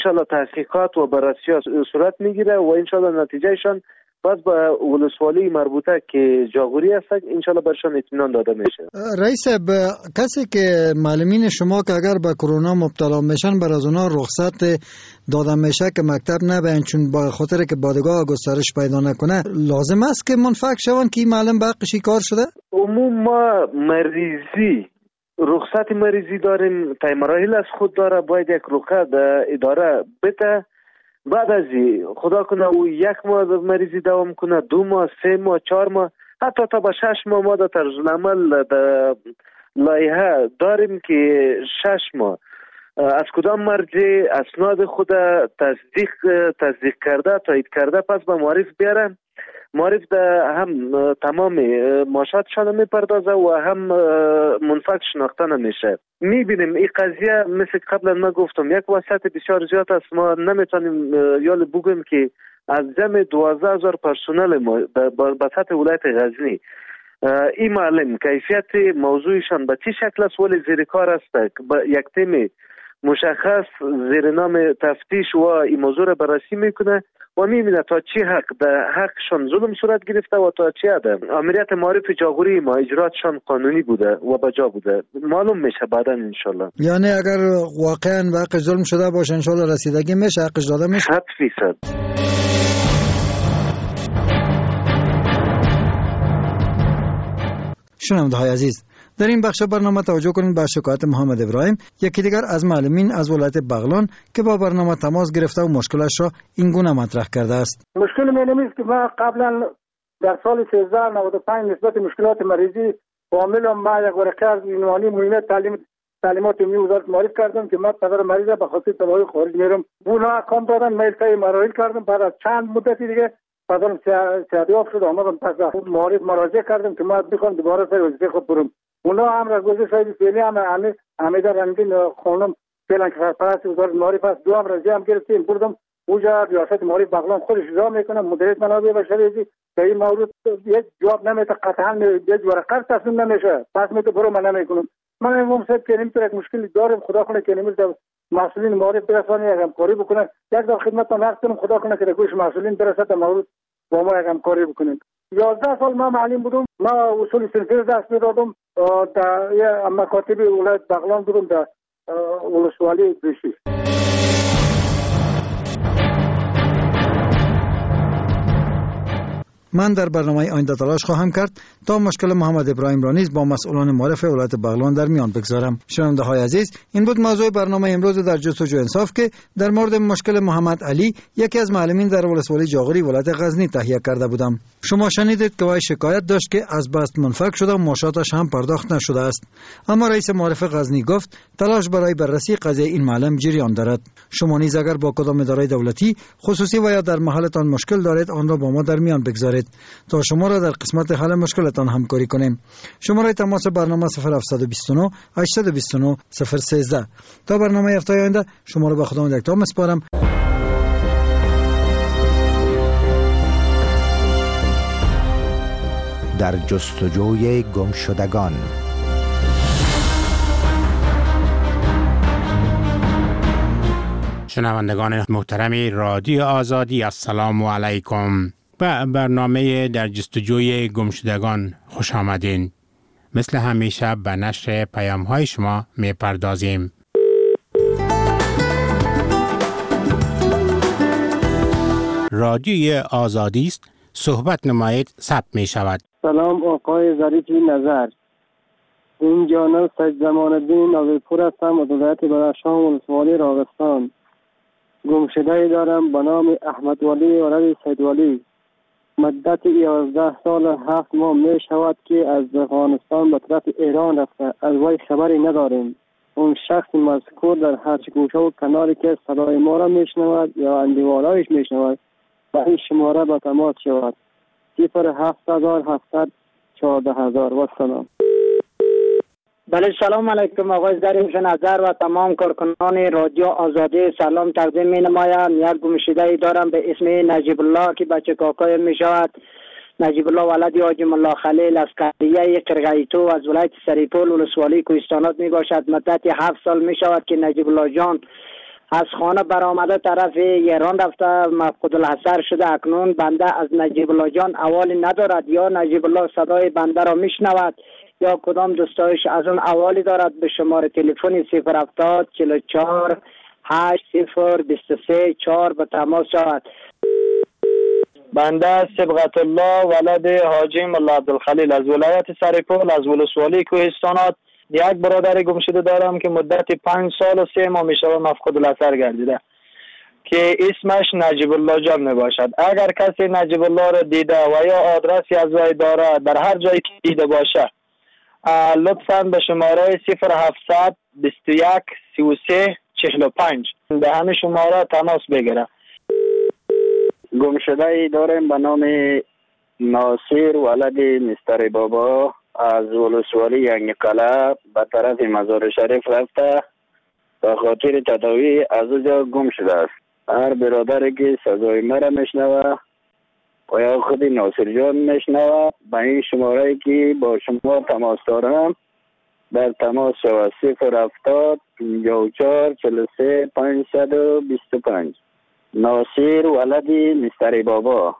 انشالله تحقیقات و بررسی صورت میگیره و انشالله نتیجهشان باز به ولسوالی مربوطه که جاغوری هست انشالله برشان اطمینان داده میشه. رئیس کسی که معلمین شما که اگر به کرونا مبتلا میشن بر از اونا رخصت داده میشه که مکتب نبرن چون با خاطر که بادگاه گسترش پیدا نکنه، لازم است که منفعل شون که معلم به حقش کار شده؟ عموم ما رخصت مریضی داریم، طی مراحل از خود داره، باید یک رخصت اداره بده. بعد از خدا کنه او 1 ماه مریضی دوام کنه، 2 ماه، 3 ماه، 4 ماه، حتی تا به 6 ماه ما در طرز العمل در لایحه داریم که 6 ماه از کدام مرجع اسناد خود تصدیق کرده، تایید کرده، پس به معرف بیارن. معرف ده هم تمام معاشاتشان میپردازه و هم منفک شناخته نمیشه. میبینیم این قضیه مثل قبلا ما گفتم یک وسعت بسیار زیاد است. ما نمیتونیم یال بگویم که از جمع 12,000 پرسنل ما به سطح ولایت غزنی این معلم کیفیت موضوعشان به چه شکل است ولی زیر کار است، یک تیم مشخص زیر نام تفتیش و این موضوع را بررسی میکنه و میبینه تا چی حق در حقشان ظلم صورت گرفته و تا چی عدم. امریت معرف جاغوری ما اجراتشان قانونی بوده و بجا بوده، معلوم میشه بعدا انشالله. یعنی اگر واقعا به حق ظلم شده باشه انشالله رسیدگی میشه، حقش داده میشه 100%. شنونده‌های عزیز، در این بخش برنامه توجه کنید به شکایت محمد ابراهیم، یکی دیگر از معلمین از ولایت بغلان که با برنامه تماس گرفته و مشکلش را این گونه مطرح کرده است. مشکل من است که ما قبلا در سال 1395 نسبت مشکلات مریضی کاملا ما یک ورقه از عنوانی مهمه تعلیمات عمومی وزارت معرف کردم که ما پدر مریض به خاطر تبعی خارج میرم. اونا کام دادن، میل تای مراحل کردم. بعد از چند مدتی دیگه بعدم صحتیاب شد آمدم پس معرف مراجعه کردم که ما بخوام دوباره سر وظیفه خود برم. اونا هم را گذاشت شاید فعلی هم همیده رنگین خانم فعلا که سرپرست وزارت معرف است، 2 رضایت هم گرفتیم بردم اونجا ریاست معرف بغلان خودش اجرا میکنه، مدیریت منابع بشری که این موضوع یک جواب نمیده، قطعا یک ورقه تصمیم نمیشه، پس میگه برو من نمیکنم. من میگم صاحب که نمیتونه یک مشکلی داریم، خدا کنه که نمیشه مسئولین معرف برسانه یک همکاری بکنن. یک دفعه خدمتتون عرض کنم خدا کنه که در گوش مسئولین برسه تا موضوع با ما یک همکاری بکنیم. 11 سال ما معلم بودم، ما اصول صنفی دست میدادم در مکاتب ولایت بغلان بودم در ولسوالی بشی. من در برنامه آینده تلاش خواهم کرد تا مشکل محمد ابراهیم را نیز با مسئولان معرف ولایت بغلان در میان بگذارم. شنونده‌های عزیز، این بود موضوع برنامه امروز در جستجو انصاف که در مورد مشکل محمد علی، یکی از معلمین در ولسوالی جاغوری ولایت غزنی تهیه کرده بودم. شما شنیدید که وی شکایت داشت که از بست منفک شده و معاشاتش هم پرداخت نشده است. اما رئیس معرف غزنی گفت تلاش برای بررسی قضیه این معلم جریان دارد. شما نیز اگر با کدام اداره دولتی، خصوصی و یا در محلتان مشکل دارید، آن را با ما در میان بگذارید تا شما را در قسمت حل مشکلتان همکاری کنیم. شماره تماس برنامه 0729 829 013. تا برنامه هفته آینده شما را به خداوند یکتا میسپارم. در جستجوی گمشدگان. شنوندگان محترم رادیو آزادی، السلام علیکم. به برنامه در جستجوی گمشدگان خوش آمدین. مثل همیشه به نشر پیام‌های شما می‌پردازیم. رادیوی آزادی است، صحبت نمایید، ثبت می‌شود. سلام آقای ظریفی نظر، این جانب سید زمان الدین ناظرپور هستم از ولایت بدخشان ولسوالی راغستان. گمشده‌ای دارم به نام احمد ولی ولد سید ولی. مدت 11 سال 7 ماه می شود که از افغانستان به طرف ایران رفته، از وی خبری نداریم. اون شخص مذکور در هر گوشه و کناری که صدای ما را میشنود یا اندیوالایش میشنود به این شماره به تماس شود. 07700 14000. و سلام. بله، سلام علیکم آقای ظریف نظر و تمام کارکنان رادیو آزادی سلام تقدیم می نمایم. یک گمشده‌ای دارم به اسم نجیب الله که بچه کاکای می شود. نجیب الله ولد حاجی ملا خلیل از قریه قرقیتو از ولایت سریپول ولسوالی کوهستانات می باشد. مدت 7 سال می شود که نجیب الله جان از خانه برآمده طرف ایران رفته مفقود الاثر شده. اکنون بنده از نجیب الله جان احوالی ندارد، یا نجیب الله صدای بنده را میشنود یا کدام دوستایش از اون احوالی دارد. به شماره تلفن 070 44 80 23 4 به تماس شود. بنده صبغت الله ولد حاجی ملا عبدالخلیل از ولایت سرپل از ولسوالی کوهستانات یک برادر گم شده دارم که مدت 5 سال و 3 ماه میشه مفقود الاثر گردیده که اسمش نجیب الله جان می باشد. اگر کسی نجیب الله را دیده و یا آدرسی از وی داره در هر جایی که دیده باشه لطفاً به شماره 0700 21 33 45 به همین شماره تماس بگیره. گم شده ای داریم به نام ناصر ولد مستر بابا از ولسوالی ینگ قلعه به طرف مزار شریف رفته به خاطر تداوی از اونجا گم شده است. هر برادری که صدای مرا میشنوه و یا خود ناصر جان میشنوه به این شماره که با شما تماس دارم در تماس شود 070 54 43 525 ناصر ولدی مستر بابا.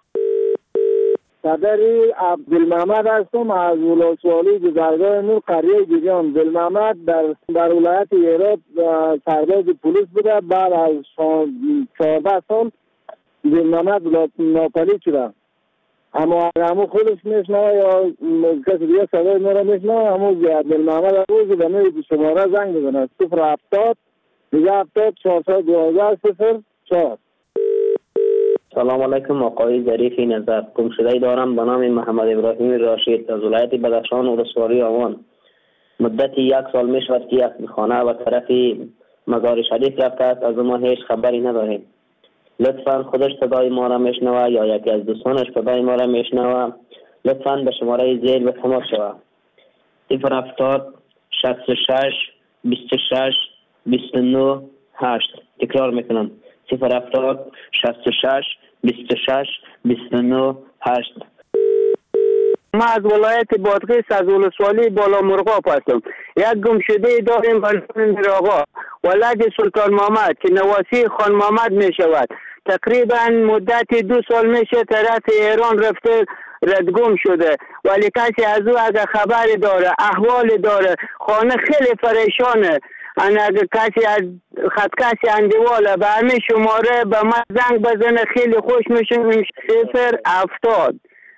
صدری عبدالمحمد هستم از ولسوالی گذرگاه نور قریه گیجان. عبدالمحمد در ولایت هرات سرباز پلیس بوده. بعد از 14 سال عبدالمحمد ناپدید شده. اما همون خودش میشنوه یا کسی دیگه صدای ما را میشنوه همون عبدالمحمد روز به نوی شماره زنگ بزنه 070 70 412 04. سلام علیکم آقای ظریفی نظر. گم شده دارم به نام محمد ابراهیم راشد از ولایت بدخشان ولسوالی آوان. مدت 1 سال می شود که یک خانه و طرف مزار شریف رفته است، از ما هیچ خبری نداریم. لطفاً خودش صدای ما را میشنوه یا یکی از دوستانش صدای ما را میشنوه لطفاً به شماره زیر به تماس شود 070 66 26 29 8. تکرار میکنم 070 66 26 29 8. ما از ولایت بادغیس از ولسوالی بالا مرغاب هستم. یک گم شده داریم بر آقا ولد سلطان محمد که نواسی خان محمد می شود. تقریبا مدت 2 سال میشه طرف ایران رفته ردگم شده، ولی کسی از او اگر خبری داره احوال داره خانه خیلی پریشانه. اگر کسی از خطکسی اندیواله به همین شماره به من زنگ بزنه خیلی خوش میشه. 070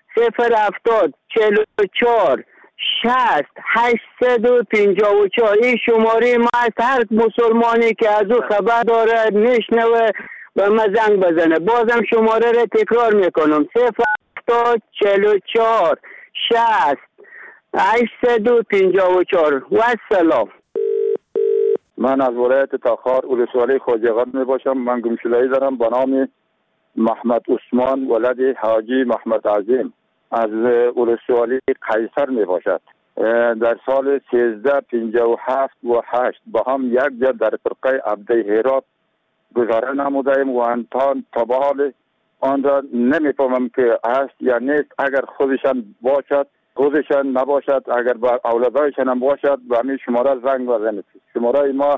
44 60 854. این شماره ما است. هر مسلمانی که از او خبر داره میشنوه به من زنگ بزنه. بازم شماره را تکرار میکنم 070 44 60 854. و السلام. من از ولایت تاخار ولسوالی خواجه‌قان می باشم. من گم شده‌ای دارم به نام محمد عثمان ولد حاجی محمد عظیم از ولسوالی قیصر می باشد. در سال 1357 و 8 با هم یک جا در فرقه عبده هرات گذاره نمودیم و انتان تا به حال آن را نمیفهمم که هست یا نیست. اگر خودشان باشد خودشان نباشد، اگر با اولادایشان هم باشد به همین شماره زنگ بزنید. شماره ما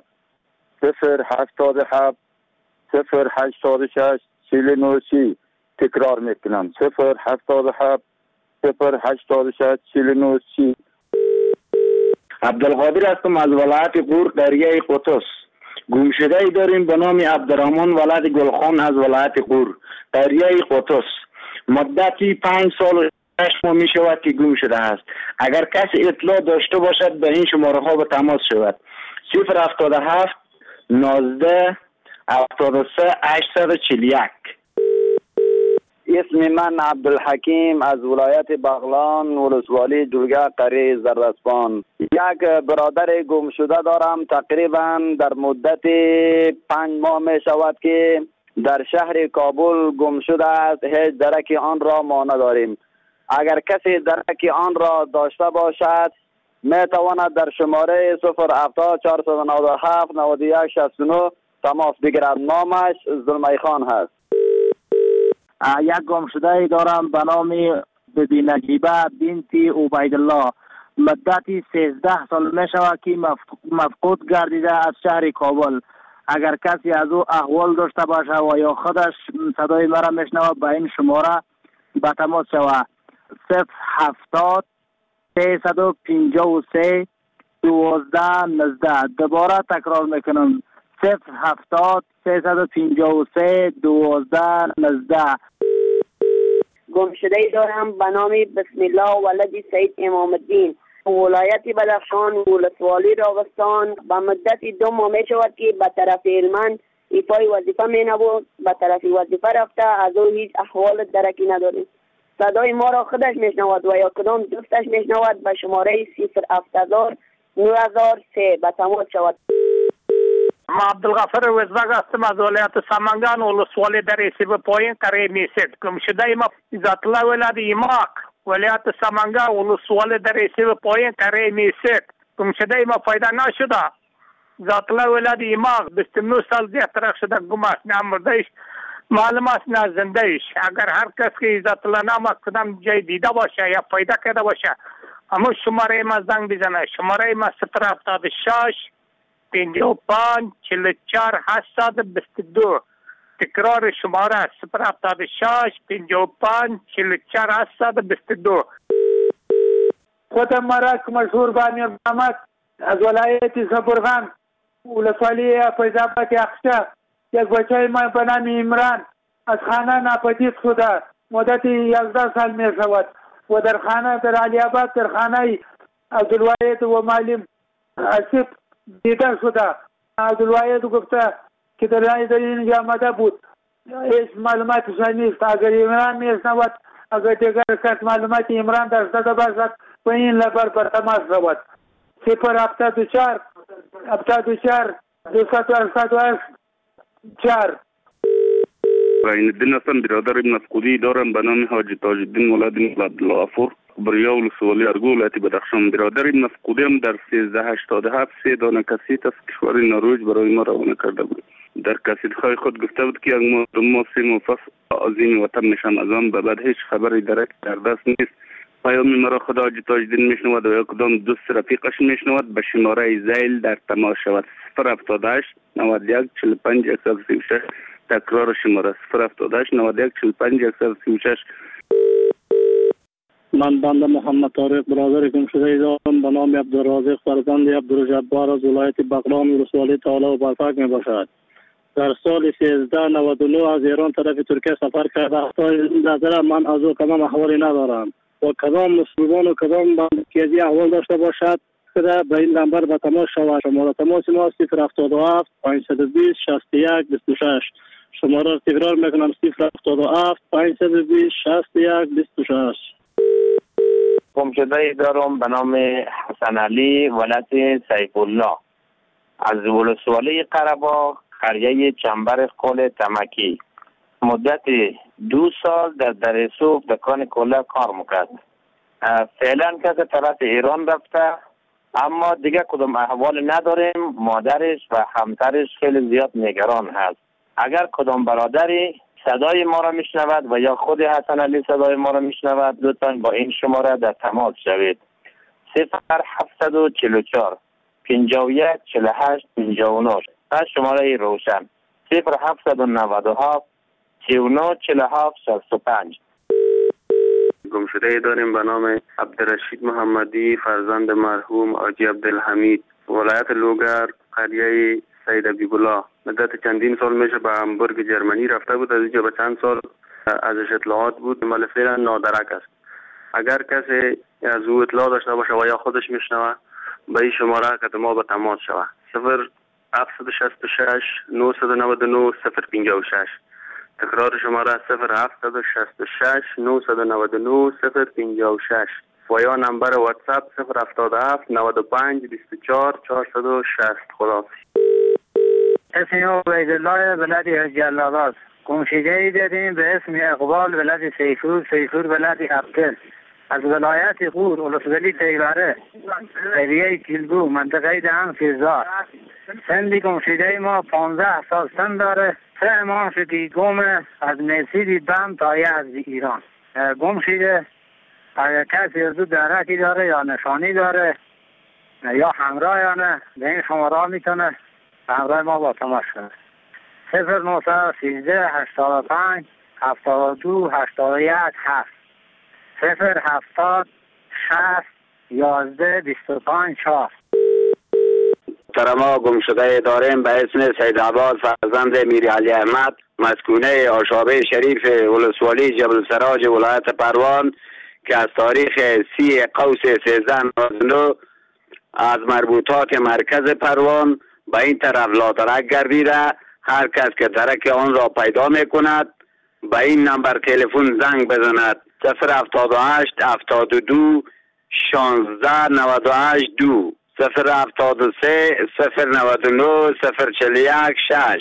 077 086 49 تکرار میکنم 077 086 49. عبدالقادر هستم از ولایت قور قریه قطس. گم شده ای داریم به نام عبدالرحمن ولد گلخان از ولایت قور قریه قطس. مدتی 5 سال و 8 ماه می شود که گم شده است. اگر کسی اطلاع داشته باشد به این شماره ها به تماس شود 077 19 73 841. اسم من عبدالحکیم از ولایت بغلان ولسوالی جلگه قریه زرسپان. یک برادر گم شده دارم. تقریبا در مدت 5 ماه می شود که در شهر کابل گم شده است. هیچ درک آن را ما نداریم. اگر کسی درک آن را داشته باشد می تواند در شماره 070 497 91 69 تماس بگیرد. نامش زلمی خان هست. یک گم شده ای دارم به نام بیبی نجیبه بنت عبیدالله. مدتی 13 سال می شود که مفقود گردیده از شهر کابل. اگر کسی از او احوال داشته باشه و یا خودش صدای مرا میشنوه به این شماره به تماس شود 070 353 1219. دوباره تکرار میکنم 070 353 1219. گمشده ای دارم به نام بسم الله ولد سید امام الدین، ولایت بدخشان، ولسوالی راغستان. به مدت 2 ماه می شود که به طرف هلمند ایفای وظیفه می نبود، به طرف وظیفه رفته، از او هیچ احوال درکی نداریم. صدای ما را خودش میشنود و یا کدام دوستش میشنود به شماره 070 9003 به تماس شود. ما عبدالغفر وزبگ هستم از ولایت سمنگان، ولسوالی در سیب پایین قریه میسید. گمشده ما ذات الله ولد ایماق، ولایت سمنگان، ولسوالی در سیب پایین قریه میسید. گمشده ما پیدا نشده. ذات الله ولد ایماق 29 سال دیگه ترک شده، گم است، نه مردهش معلوم است نه زندهش. اگر هر کس که ذات الله نام کدام جای دیده باشه یا پیدا کرده باشه اما شماره ما زنگ بزنه. شماره ما 076 55 44 822. تکرار شماره 076 55 44 822. خودم مرک مشهور بانی محمد از ولایت زبرغان، ولسوالی فیض‌آباد اخشا. یک بچه ما به نام عمران از خانه ناپدید شده، مدت 11 سال می شود و در خانه در علی آباد در خانه عبدالواحد و معلم اسیب دیده شده. عبدالواحد گفته که در اینجا آمده بود، هیچ معلوماتش نیست. اگر عمران میشنود، اگر دیگر کس معلومات عمران داشته باشد و این لبر بر تماس شود 074 74 288 4. این الدین هستم، برادر مسعودی دارم به نام حاجی تاج الدین ولد عبدالغفور، بریا ولسوالی ارگو، ولایت بدخشان. برادر مسعودی هم در 1387 3 دانه کسیت از کشور نروژ برای ما روانه کرده بود. در کسیت‌های خود گفته بود که یک ماه 2 ماه 3 ماه پس عظیم وطن میشم، از آن به بعد هیچ خبری در دست نیست. پیام مرا خدا حاجی تاج الدین میشنود و یا کدام دوست رفیقش میشنود به شماره زیل در تماس شود 078 91 45 136. تکرار شماره 078 91 45 136. من بنده محمد طارق برادر گمشده دارم به نام عبدالرازق فرزند عبدالجبار از ولایت بغلان، ولسوالی تعالی و برفک می باشد. در سال 1399 از ایران طرف ترکیه سفر کرده. تا این نظر من از او کدام احوالی ندارم و کدام مسلمان و کدام بندگی احوال داشته باشد که به این نمبر به تماس شود. شماره تماس ما 077 520 61 26. شماره را تکرار میکنم 077 520 61 26. گمشده دارم به نام حسن علی ولد سیف الله از ولسوالی قره‌باغ، قریه چنبر قل تمکی. مدت 2 سال در درسوف دکان کلا کار میکرد. فعلا که طرف ایران رفته، اما دیگه کدام احوال نداریم. مادرش و همسرش خیلی زیاد نگران هست. اگر کدام برادری صدای ما را میشنود و یا خود حسن علی صدای ما را میشنود، لطفاً با این شماره در تماس شوید 0744 51 48 59. از شماره روشن 0797 39 47 65. گمشده داریم به نام عبدالرشید محمدی فرزند مرحوم حاجی عبدالحمید، ولایت لوگر، قریه سید ابی‌الله. مدت چندین سال میشه به همبورگ جرمنی رفته بود. از اینجا به چند سال ازش اطلاعات بود، ولی فعلا نادرک است. اگر کسی از او اطلاع داشته باشه و یا خودش میشنوه به این شماره که ما به تماس شود 0766 999 056. تکرار شماره 0766 999 056 و یا نمبر واتساپ 077 95 24 460. خداحافظ. اسم عبیدالله ولد جلالات. گمشده ای داریم به اسم اقبال ولد سیفور ولد عبدل از ولایت غور، ولسوالی تیوره، قریه کلگو، منطقه دهن فیزار. سن گمشده ما 15 سال سن داره. 3 ماه شدی گم از میسید بم تا از ایران گم شده. اگر کسی از دو درکی داره یا نشانی داره یا همراه یا نه به این شماره میتونه همراه ما با تماس کنید. 0913 85 72 81 7 070 60 11 25 4. ما گم شده داریم به اسم سید عباس فرزند میر علی احمد، مسکونه آشابه شریف ولسوالی جبل سراج ولایت پروان، که از تاریخ 30 قوس 1399 از مربوطات مرکز پروان به این طرف لادرک گردیده. هر کس که درک آن را پیدا می کند به این نمبر تلفن زنگ بزند: 078 72 16 98 2 073 099 041 6.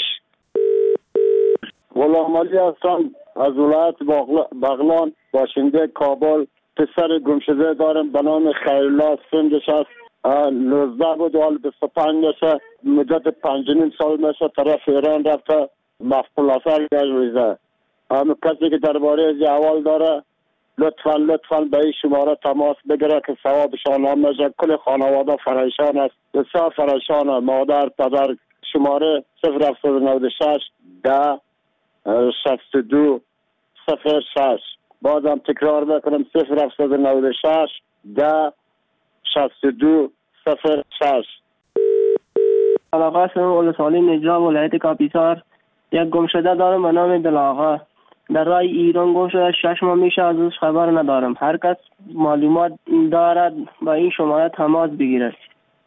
غلام علی هستم از ولایت بغلان، باشنده کابل. پسر گمشده دارم به نام خیرالله، سنش است 19 بود، حال 25 میشه، مدت 5.5 سال میشه طرف ایران رفته، مفقود اثر گشته. همه کسی که درباره از احوال داره لطفاً به این شماره تماس بگیره که ثوابشان هم میشه. کل خانواده پریشان است، بسیار پریشان، مادر پدر. شماره 0796 10 62 06. بازم تکرار میکنم 0796 10 62 06. علاقه اسم ولسوالی نجراب ولایت کاپیسار. یک گمشده دارم به نام دلاغا، در راه ایران گم شده. 6 ماه میشه از اوش خبر ندارم. هر کس معلومات دارد با این شماره تماس بگیرد.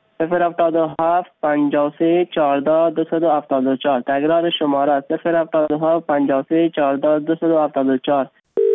077 53 14 274. تکرار شماره 077 53 14 274.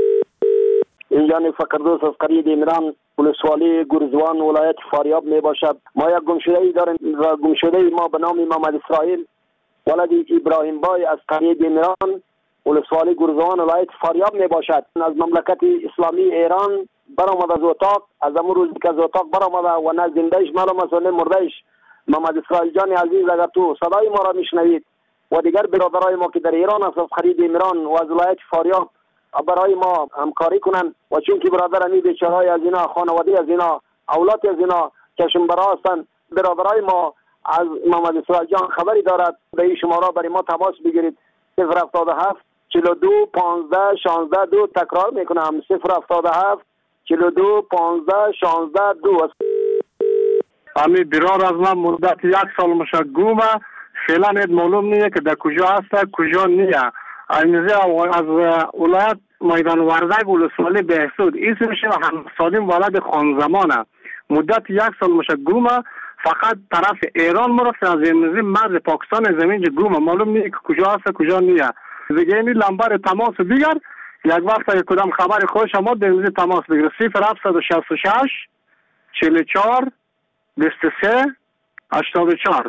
اینجا فقردوس از قریه دیمران ولسوالی گرزوان ولایت فاریاب می باشد. ما یک گمشده‌ای داریم و گمشده ما به نام محمد اسرائیل ولد ابراهیم بای از قریه دیمران ولسوالی گرزوان ولایت فاریاب می باشد. از مملکت اسلامی ایران برآمد از اتاق، از امروز روزی که از اتاق برآمد و نه زندهش معلوم است و نه مردهش. محمد اسرائیل جان عزیز، اگر تو صدای ما را میشنوید و دیگر برادرای ما که در ایران است از قریه دیمران و از ولایت فاریاب برای ما همکاری کنن، و چون که برادر امی بیچارهای از اینا، خانواده از اینا، اولاد از اینا چشم برا هستن، برادرای ما از محمد اسرائیل جان خبری دارد، به این شماره برای ما تماس بگیرید. 077 42 15 16 2. تکرار میکنم 077 42 15 16 2. امی برادر از من مدت 1 سال میشه گومه، فعلا معلوم نیه که در کجا هست کجا نیه. از ولایت میدان وردک ولسوالی بهسود، اسمش هم سالم ولد خان زمانه، مدت 1 سال میشه گومه. فقط طرف ایران مرفت، از این مرز پاکستان زمین گومه، معلوم نیه که کجا هست کجا نیه. دیگه این لمبر تماس بگیر، یک وقت اگه کدام خبر خوش ما در تماس بگیر. 0766 44 23 84.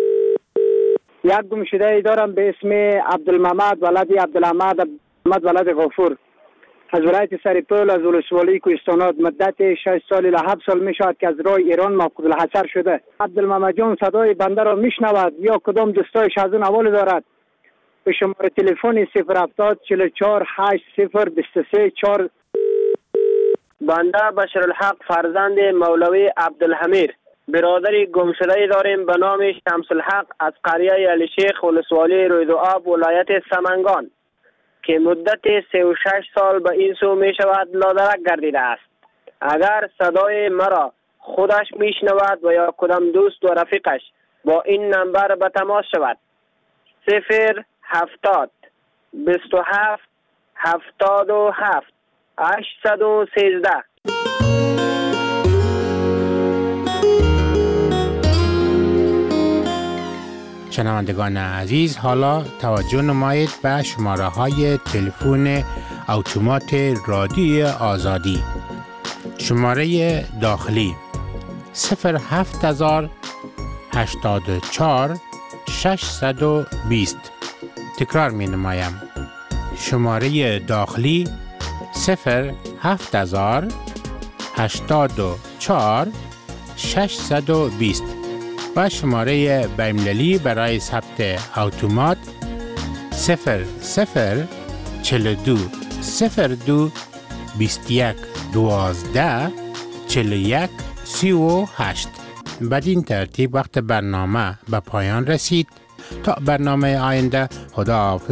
یک گمشده ای دارم به اسم عبدالمحمد ولد عبدالحمد ولد غفور از ولایت سرپول از ولسوالی کوهستانات. مدت 6 سال الی 7 سال می شود که از راه ایران مفقود الحصر شده. عبدالمحمد جان صدای بنده را میشنود یا کدام دوستایش از اون حواله دارد، به شماره تلفن 070 44 80 23 4. بنده بشرالحق فرزند مولوی عبدالحمید، برادری گمشده داریم به نام شمس الحق از قریه علی شیخ ولسوالی رویدوآب ولایت سمنگان، که مدت 36 سال به این سو می شود لادرک گردیده است. اگر صدای مرا خودش می شنود و یا کدام دوست و رفیقش با این نمبر به تماس شود: 070 27 77 813. شنوندگان عزیز، حالا توجه نمایید به شماره های تلفن اتومات رادیوی آزادی. شماره داخلی 07000 84 620. تکرار می نمایم. شماره داخلی 07000 84 620 و شماره بین‌المللی برای ثبت اتومات 0042 02 21 12 41 38. بدین ترتیب وقت برنامه به پایان رسید. تا برنامه آینده، خدا حافظ.